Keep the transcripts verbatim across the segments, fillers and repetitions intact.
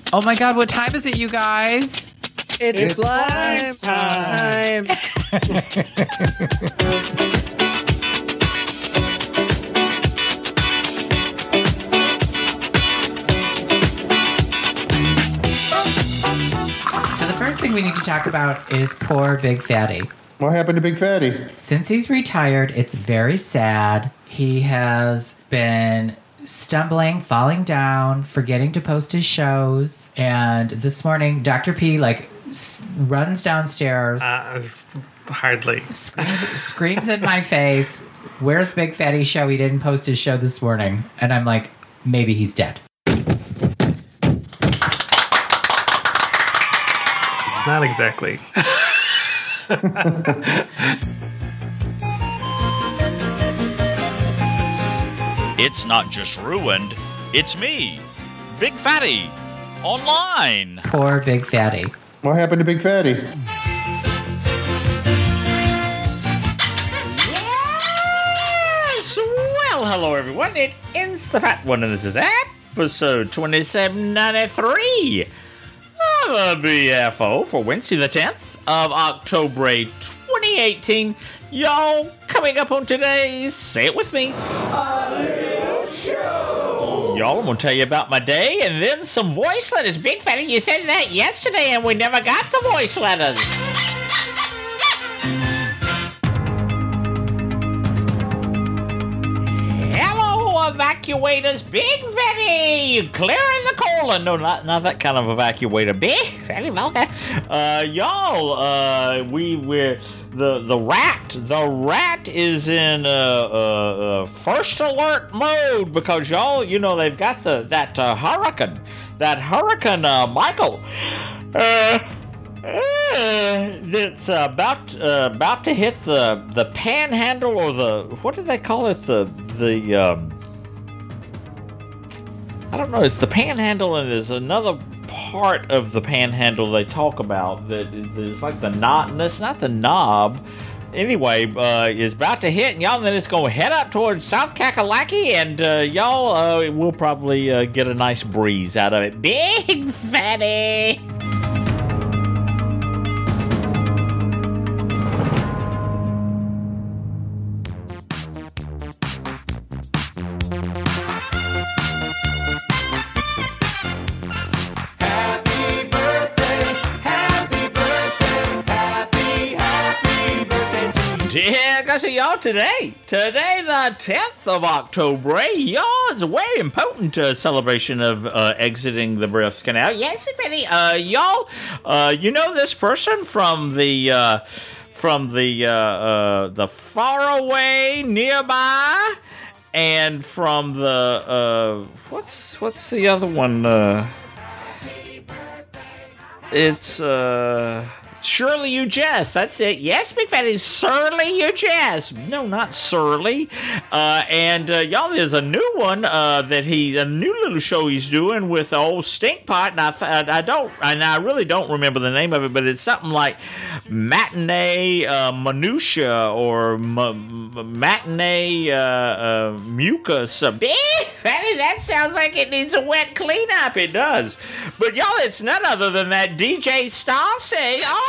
Oh my God, what time is it, you guys? It's, it's slime time. time. So the first thing we need to talk about is poor Big Fatty. What happened to Big Fatty? Since he's retired, it's very sad. He has been stumbling, falling down, forgetting to post his shows. And this morning, Doctor P, like, s- runs downstairs. Uh, hardly. Screams, screams in my face, "Where's Big Fatty's show? He didn't post his show this morning." And I'm like, maybe he's dead. Not exactly. It's not just ruined, it's me, Big Fatty, online. Poor Big Fatty. What happened to Big Fatty? Yes! Well, hello everyone. It is the Fat One, and this is episode twenty-seven ninety-three of the B F O for Wednesday the tenth of October twenty eighteen. Y'all, coming up on today's, say it with me, a little show. Y'all, I'm going to tell you about my day and then some voice letters. Big Fatty, you said that yesterday and we never got the voice letters. Hello, evacuators. Big Fatty, you clearing the colon. No, not, not that kind of evacuator. Big Fatty, okay. Uh, y'all, uh, we, we're... The the rat, the rat is in uh, uh, uh, first alert mode because y'all, you know, they've got the that uh, hurricane, that hurricane uh, Michael, uh, uh, that's uh, about uh, about to hit the the panhandle or the what do they call it the the um, I don't know. It's the panhandle and there's another part of the panhandle they talk about that is like the knot, and it's not the knob. Anyway, uh, is about to hit, and y'all, then it's going to head up towards South Kakalaki, and uh, y'all, uh, we'll probably uh, get a nice breeze out of it. Big Fatty! Yeah, I see y'all today. Today, the tenth of October, y'all, it's a very important uh, celebration of uh, exiting the Breath Canal. Yes, everybody, uh, y'all, uh, you know this person from the, uh, from the, uh, uh, the far away nearby, and from the, uh, what's, what's the other one, uh, it's, uh... Surely You Jest. That's it. Yes, Big Fatty. Surely You Jest. No, not Surly. Uh, and uh, y'all, there's a new one uh, that he, a new little show he's doing with the old Stinkpot. And I, I don't, and I really don't remember the name of it, but it's something like Matinee uh, Minutia or m- Matinee uh, uh, Mucus. Big Fatty, that sounds like it needs a wet cleanup. It does. But y'all, it's none other than that D J Stassi. Oh,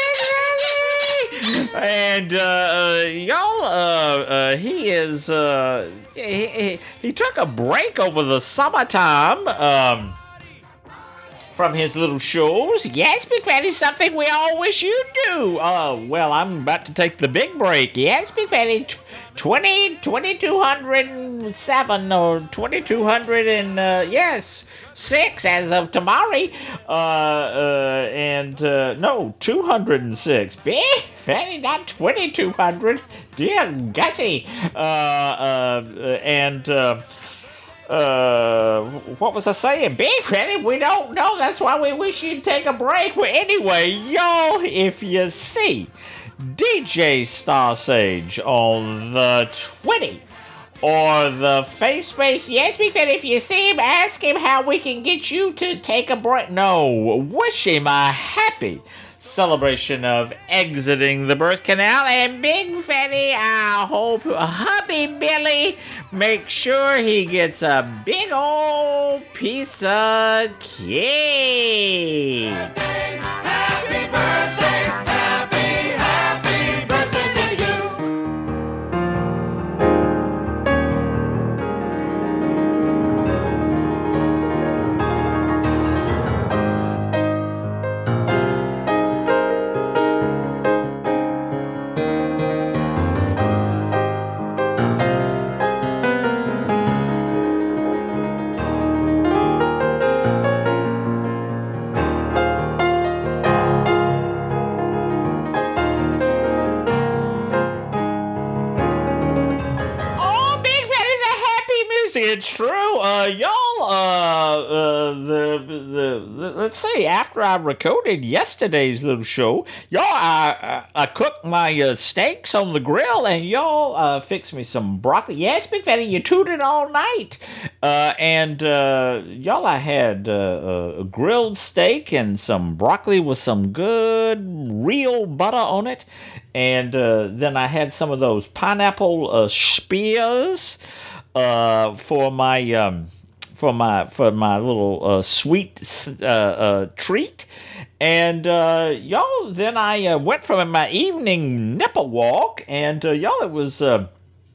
and uh, uh, y'all, uh, uh, he is, uh, he, he, he took a break over the summertime um, from his little shows. Yes, Big Fatty, something we all wish you'd do. Uh, well, I'm about to take the big break. Yes, Big Fatty, twenty, twenty-two oh seven or twenty-two hundred and, uh, yes, six as of tomorrow, uh, uh, and, uh, no, two hundred six. Big Fatty, not twenty-two hundred. Dear Gussie. Uh, uh, and, uh, uh, what was I saying? Big Fatty, we don't know. That's why we wish you'd take a break. But anyway, y'all, if you see D J Star Sage on the twentieth, or the face space. Yes, Big Fatty, if you see him, ask him how we can get you to take a break. No, wish him a happy celebration of exiting the birth canal. And Big Fatty, I hope hubby Billy makes sure he gets a big old piece of cake. Happy birthday, happy, happy birthday to you. Oh, Big Fatty, the happy music. It's true. Uh, y'all, uh, uh, the, the, the, let's see, after I recorded yesterday's little show, y'all, I, I, I cooked my uh, steaks on the grill, and y'all uh, fixed me some broccoli. Yes, Big Fatty, you tooted all night. Uh, and uh, y'all, I had uh, a grilled steak and some broccoli with some good real butter on it. And uh, then I had some of those pineapple uh, spears uh, for my um, for my for my little uh, sweet uh, uh, treat. And uh, y'all, then I uh, went for my evening nipple walk, and uh, y'all, it was. Uh,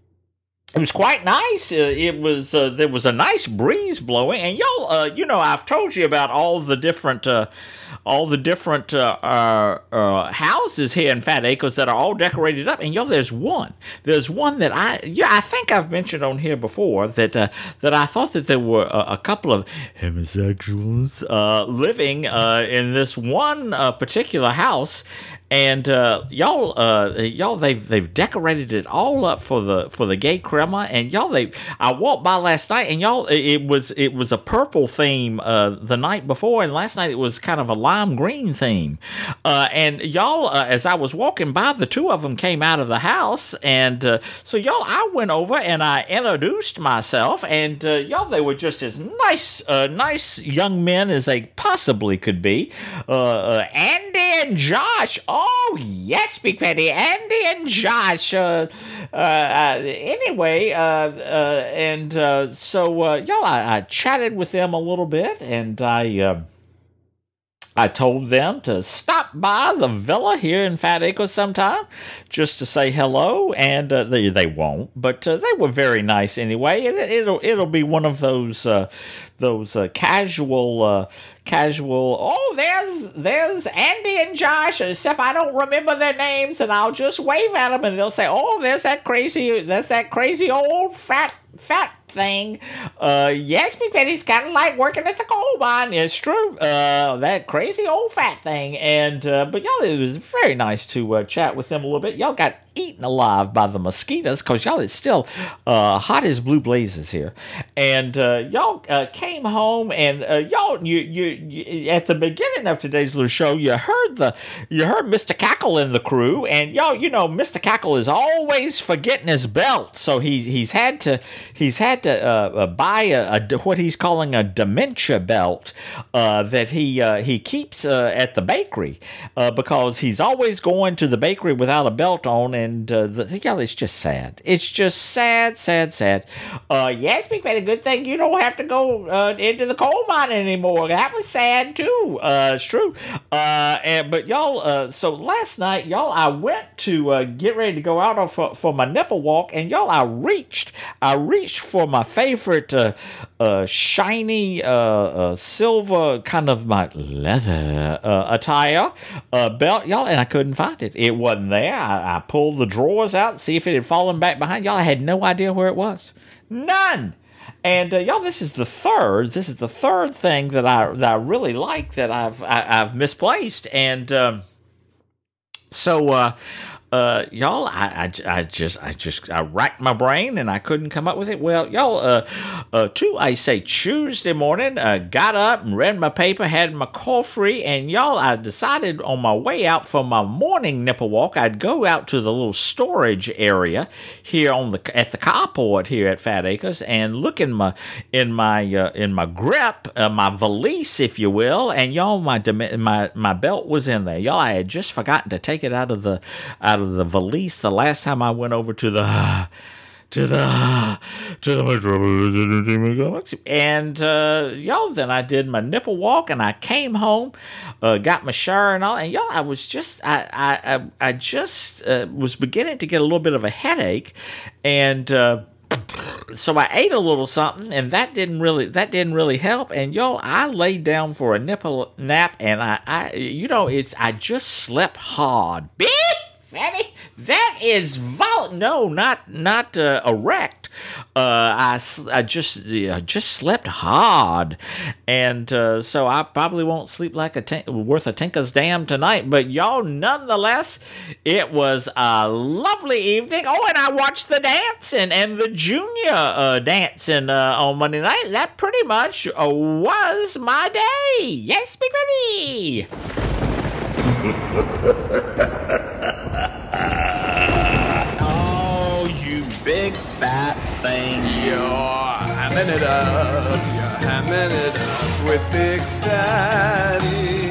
It was quite nice. Uh, it was uh, there was a nice breeze blowing, and y'all, uh, you know, I've told you about all the different, uh, all the different uh, uh, uh, houses here in Fat Acres that are all decorated up. And y'all, there's one. There's one that I, yeah, I think I've mentioned on here before that uh, that I thought that there were a, a couple of homosexuals uh, living uh, in this one uh, particular house. And uh, y'all, uh, y'all, they've they've decorated it all up for the for the gay crema. And y'all, they I walked by last night, and y'all, it was it was a purple theme uh, the night before, and last night it was kind of a lime green theme. Uh, and y'all, uh, as I was walking by, the two of them came out of the house, and uh, so y'all, I went over and I introduced myself, and uh, y'all, they were just as nice, uh, nice young men as they possibly could be. Uh, uh, Andy and Josh. Oh, yes, Big Fatty, Andy and Josh. Uh, uh, uh, anyway, uh, uh, and uh, so, uh, y'all, I, I chatted with them a little bit, and I... Uh, I told them to stop by the villa here in Fat Acres sometime just to say hello, and uh, they they won't, but uh, they were very nice anyway. It, it'll it'll be one of those uh, those uh, casual uh, casual. Oh, there's there's Andy and Josh, except I don't remember their names, and I'll just wave at them, and they'll say, "Oh, there's that crazy there's that crazy old fat fat." thing. Uh, yes, Big Fatty's kind of like working at the coal mine. It's true. Uh, that crazy old fat thing. And, uh, but y'all, it was very nice to uh, chat with them a little bit. Y'all got eaten alive by the mosquitoes because y'all, it's still uh, hot as blue blazes here. And uh, y'all uh, came home, and uh, y'all, you, you, you, at the beginning of today's little show, you heard the, you heard Mister Cackle in the crew, and y'all, you know, Mister Cackle is always forgetting his belt, so he's he's had to he's had to uh, uh, buy a, a what he's calling a dementia belt uh, that he uh, he keeps uh, at the bakery uh, because he's always going to the bakery without a belt on. And And uh, the, yeah, it's just sad. It's just sad, sad, sad. Uh, yes, Big Fatty, good thing you don't have to go uh, into the coal mine anymore. That was sad too. Uh, it's true. Uh, and but y'all, uh, so last night, y'all, I went to uh, get ready to go out for for my nipple walk, and y'all, I reached, I reached for my favorite uh, uh, shiny uh, uh, silver kind of my leather uh, attire uh, belt, y'all, and I couldn't find it. It wasn't there. I, I pulled the drawers out, see if it had fallen back behind. Y'all, I had no idea where it was. None. And uh, y'all, this is the third. This is the third thing that I that I really like that I've I, I've misplaced. And um, so uh, uh, y'all, I, I, I just, I just, I racked my brain and I couldn't come up with it. Well, y'all, uh, uh, to I say Tuesday morning, uh, got up and read my paper, had my coffee, and y'all, I decided on my way out for my morning nipple walk, I'd go out to the little storage area here on the at the carport here at Fat Acres and look in my in my uh, in my grip, uh, my valise, if you will, and y'all, my my my belt was in there. Y'all, I had just forgotten to take it out of the out of the valise the last time I went over to the to the to the Metropolis Entertainment Complex. And uh, y'all, then I did my nipple walk and I came home, uh, got my shower and all, and y'all, I was just I I I, I just uh, was beginning to get a little bit of a headache, and uh, so I ate a little something, and that didn't really that didn't really help. And y'all, I laid down for a nipple nap, and I, I you know it's I just slept hard. Big Fatty, that is vol no, not not uh, erect. Uh, I, I just uh, just slept hard, and uh, so I probably won't sleep like a tink- worth a tinker's damn tonight. But y'all, nonetheless, it was a lovely evening. Oh, and I watched the dancing and the junior uh, dancing uh, on Monday night. That pretty much uh, was my day. Yes, Big Ready. Oh, you big fat thing. You're hamming it up, you're hamming it up with Big Fatty.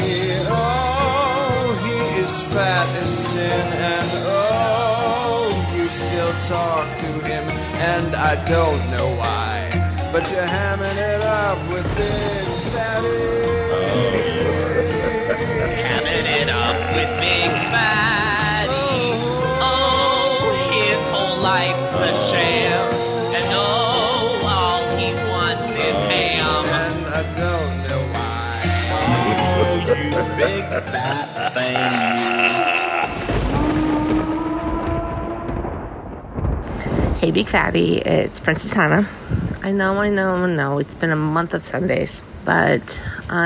Oh, he is fat as sin, and oh, you still talk to him, and I don't know why, but you're hamming it up with Big Fatty. Hamming it up with Big Fatty. Oh, his whole life's a sham. And oh, all he wants is ham. And I don't know why. Oh, you big fat thing. Hey, Big Fatty, it's Princess Hannah. I know, I know, I know, it's been a month of Sundays, but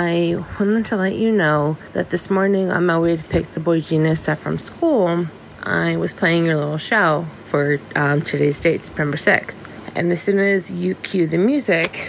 I wanted to let you know that this morning on my way to pick the boy genius up from school, I was playing your little show for um, today's date, September sixth. And as soon as you cue the music,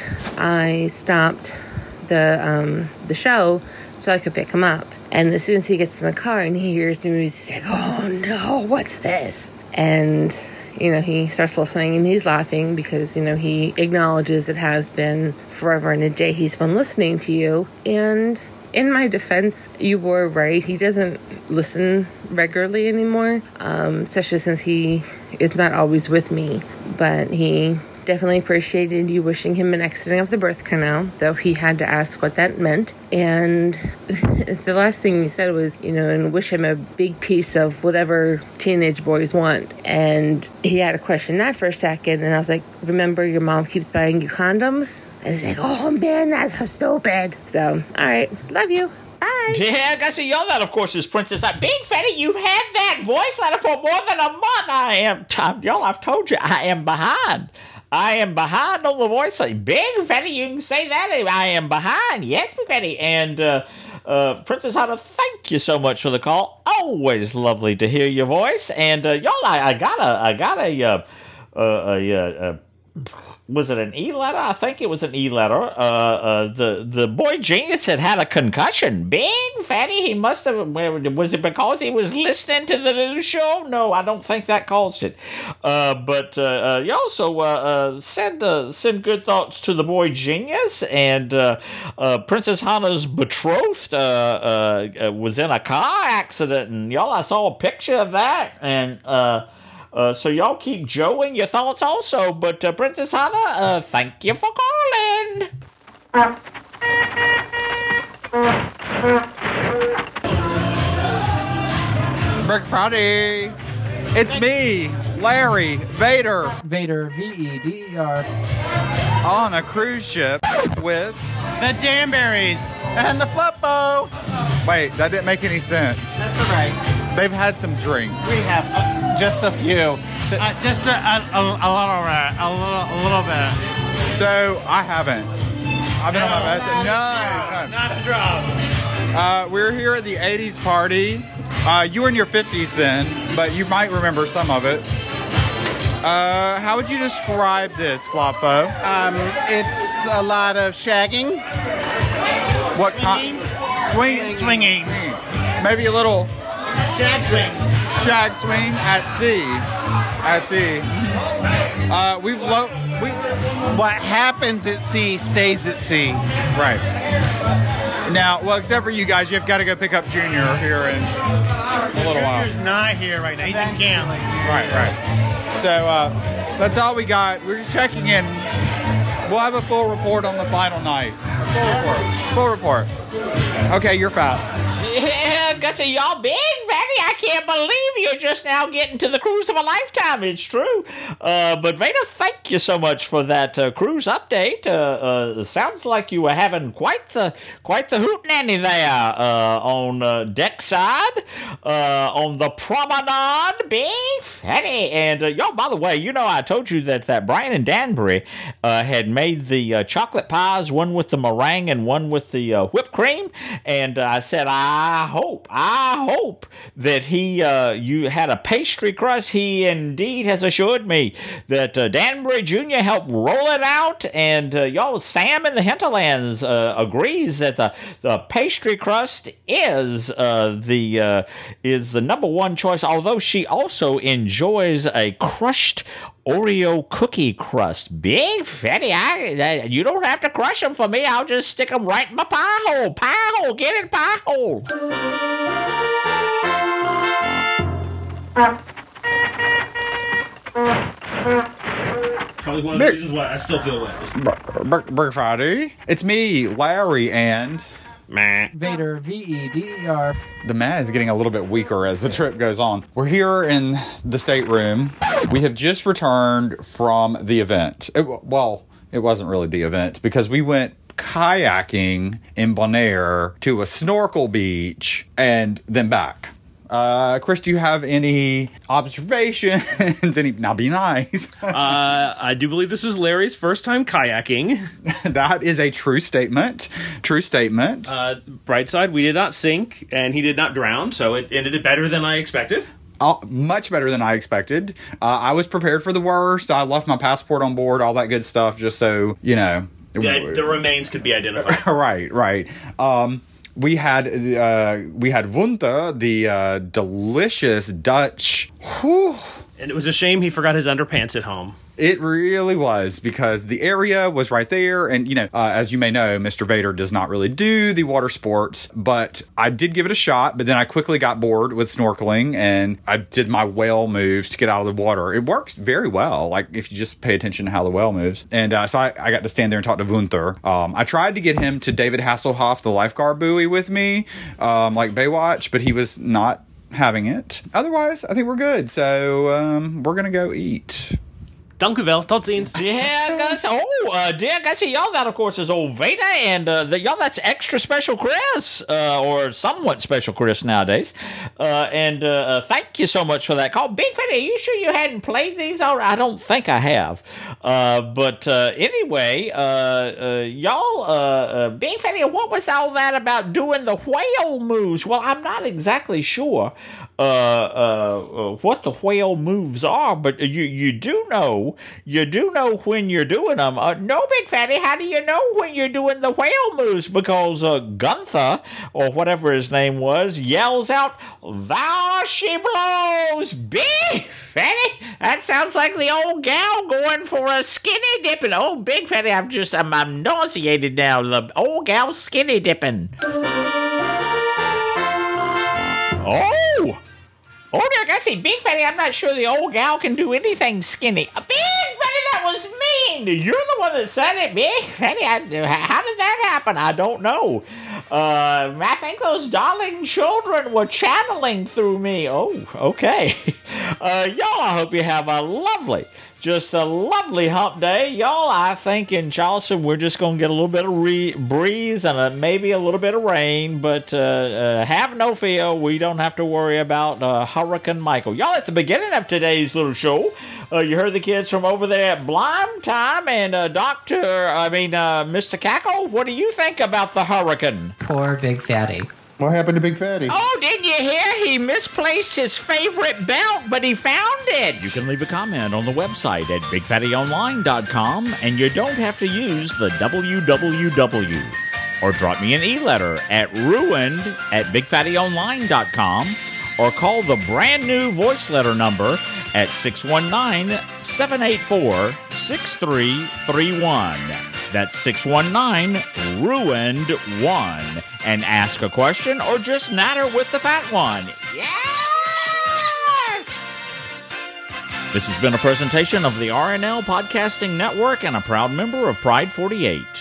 I stopped the um, the show so I could pick him up. And as soon as he gets in the car and he hears the music, he's like, oh no, what's this? And you know, he starts listening and he's laughing because, you know, he acknowledges it has been forever and a day he's been listening to you. And in my defense, you were right. He doesn't listen regularly anymore, um, especially since he is not always with me. But he definitely appreciated you wishing him an accident of the birth canal, though he had to ask what that meant. And the last thing you said was, you know, and wish him a big piece of whatever teenage boys want. And he had a question that for a second, and I was like, remember your mom keeps buying you condoms? And he's like, oh man, that's so stupid. So, all right, love you. Bye. Yeah, guys, so y'all, that of course is Princess. Big Fatty, you've had that voice letter for more than a month. I am, t- y'all, I've told you, I am behind. I am behind on the voice. Big Fatty, you can say that. I am behind. Yes, Big Fatty. And uh, uh, Princess Hannah, thank you so much for the call. Always lovely to hear your voice. And uh, y'all, I, I got a, I got a, uh, uh, a, a, a was it an E-letter? I think it was an E-letter. Uh, uh, the the boy genius had had a concussion. Big Fatty, he must have. Was it because he was listening to the little show? No, I don't think that caused it. Uh, but uh, uh, you also uh, uh, send uh, send good thoughts to the boy genius. And uh, uh, Princess Hannah's betrothed uh, uh, was in a car accident, and y'all, I saw a picture of that, and. Uh, Uh, so y'all keep Joeing your thoughts also. But uh, Princess Hannah, uh, thank you for calling. Big Fatty, it's me, Larry Vader. Vader, V E D E R. On a cruise ship with the Danberries and the Flippo. Wait, that didn't make any sense. That's all right. They've had some drinks. We have uh, just a few. Uh, just a, a, a, a little bit. A little, a little bit. So I haven't. I've been no, on my best. Not, no, not a drop. Uh, we're here at the eighties party Uh, you were in your fifties then, but you might remember some of it. Uh, how would you describe this, Floppo? Um, it's a lot of shagging. What kind? Swing, Swinging. maybe a little Shag swing. shag swing at sea. At sea. Uh, we've lo- we What happens at sea stays at sea. right now. Well, except for you guys, you've got to go pick up Junior here in a little while. Junior's not here right now. He's in camp. Right, right. So uh, that's all we got. We're just checking in. We'll have a full report on the final night. Full report. Full report. Okay, you're fat. Yeah, Gussie, y'all big, Vanny. I can't believe you're just now getting to the cruise of a lifetime. It's true. Uh, but Veda, thank you so much for that uh, cruise update. Uh, uh, sounds like you were having quite the quite the hootenanny there uh, on uh, deck side, uh, on the promenade, big Vanny. And uh, y'all, by the way, you know I told you that that Brian and Danbury uh, had made the uh, chocolate pies, one with the meringue and one with the uh, whipped cream, and uh, I said I hope, I hope that he, uh, you had a pastry crust. He indeed has assured me that uh, Danbury Junior helped roll it out, and uh, y'all, Sam in the Hinterlands uh, agrees that the, the pastry crust is uh, the uh, is the number one choice. Although she also enjoys a crushed Oreo cookie crust. Big Fatty, I, I, you don't have to crush them for me. I'll just stick them right in my pie hole. Pie hole, get it, pie hole. Probably one of the reasons why I still feel wet. Big Friday. It's me, Larry, and Vader, V E D E R. the man is getting a little bit weaker as the trip goes on. We're here in the stateroom. We have just returned from the event. It, well, it wasn't really the event because we went kayaking in Bonaire to a snorkel beach and then back. Uh, Chris, do you have any observations? any? Now, be nice. uh, I do believe this is Larry's first time kayaking. That is a true statement. True statement. Uh, bright side, we did not sink, and he did not drown, so it ended better than I expected. Uh, much better than I expected. Uh, I was prepared for the worst. I left my passport on board, all that good stuff, just so, you know. The, the remains could be identified. right, right. Um... We had uh, we had Wunta, the uh, delicious Dutch. Whew. And it was a shame he forgot his underpants at home. It really was, because the area was right there. And, you know, uh, as you may know, Mister Vader does not really do the water sports, but I did give it a shot. But then I quickly got bored with snorkeling and I did my whale moves to get out of the water. It works very well, like if you just pay attention to how the whale moves. And uh, so I, I got to stand there and talk to Wunter. Um, I tried to get him to David Hasselhoff, the lifeguard buoy, with me, um, like Baywatch, but he was not having it. Otherwise, I think we're good. So um, we're going to go eat. Dank u wel, tot ziens. Yeah, guys. Oh, uh, dear guys, y'all, that of course is old Veda, and uh, the, y'all, that's extra special Chris, uh, or somewhat special Chris nowadays. Uh, and uh, uh, thank you so much for that call. Big Veda, are you sure you hadn't played these already? I don't think I have. Uh, but uh, anyway, uh, uh, y'all, uh, uh, Big Veda, what was all that about doing the whale moves? Well, I'm not exactly sure. Uh, uh, uh, what the whale moves are, but you you do know, you do know when you're doing them. Uh, no, Big Fatty, how do you know when you're doing the whale moves? Because uh, Gunther, or whatever his name was, yells out, "There she blows!" Big Fatty, that sounds like the old gal going for a skinny dipping. Oh, Big Fatty, I'm just, I'm, I'm nauseated now. The old gal skinny dipping. Oh! Oh, dear, I see. Big Fatty, I'm not sure the old gal can do anything skinny. Uh, Big Fatty, that was mean! You're the one that said it, Big Fatty. I, how did that happen? I don't know. Uh, I think those darling children were channeling through me. Oh, okay. Uh, y'all, I hope you have a lovely... Just a lovely hump day. Y'all, I think in Charleston, we're just going to get a little bit of re- breeze and a, maybe a little bit of rain. But uh, uh, have no fear. We don't have to worry about uh, Hurricane Michael. Y'all, at the beginning of today's little show, uh, you heard the kids from over there at Blime Time. And uh, Doctor, I mean, uh, Mister Cackle, what do you think about the hurricane? Poor Big Fatty. What happened to Big Fatty? Oh, didn't you hear? He misplaced his favorite belt, but he found it. You can leave a comment on the website at big fatty online dot com, and you don't have to use the W W W. Or drop me an e-letter at ruined at big fatty online dot com, or call the brand new voice letter number at six one nine, seven eight four, six three three one. That's six one nine, ruined one. And ask a question or just natter with the fat one. Yes! This has been a presentation of the R N L Podcasting Network and a proud member of Pride forty-eight.